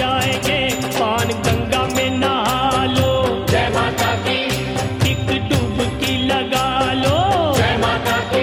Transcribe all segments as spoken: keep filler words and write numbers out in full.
जाएंगे। पान गंगा में नहा लो, जय माता की, एक डुबकी लगा लो। जय माता की।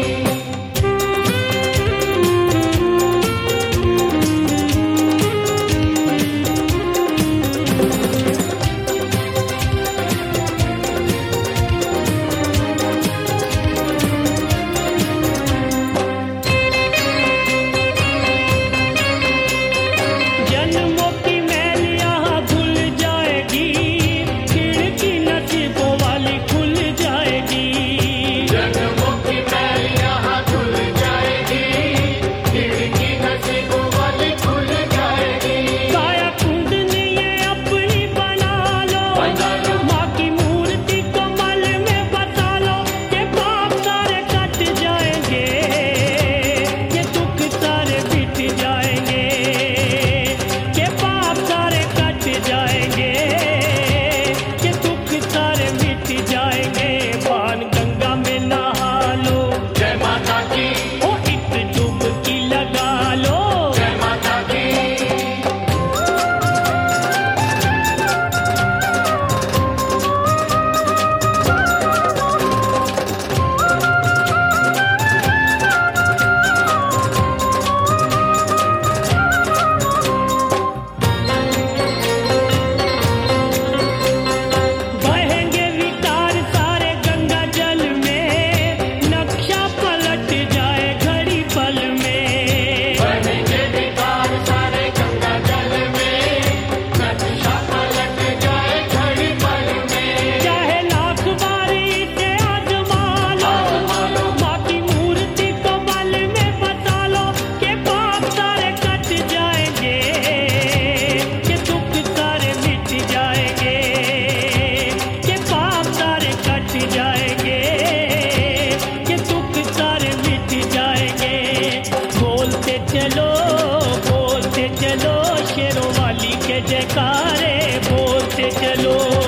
जन्मों की मैल यहाँ धुल जाएगी, खिड़की नसीबों वाली खुल जाएगी। जन्मों की मैल यहाँ धुल जाएगी, खिड़की नसीबों वाली खुल जाएगी। काया कुंडली ये अपनी बना लो, बना लो। माँ की मूर्ति को मल में बता लो। ये पाप सारे कट जाएंगे, ये दुख सारे मिट जाएंगे। ये पाप सारे कट जाएंगे, ये दुख सारे मिट जाएंगे। पान गंगा में नहा लो, जय माता की, ओ एक डुबकी लगा लो। जय माता की। बहेंगे विचार सारे गंगा जल में, नक्शा पलट जाए घड़ी पल में। बनेंगे विकार सारे गंगा जल में, नक्शा पलट जाए घड़ी पल में। चाहे लाख बार इसे आजमा लो, माँ की मूर्ति को मल में बता लो। के पाप सारे कट जाएंगे, के दुख सारे मिट जाएंगे। के पाप सारे कट जाएंगे, के दुख सारे मिट जाएंगे। बोलते चलो, बोलते चलो शेरों वाली के जयकारे, बोलते चलो।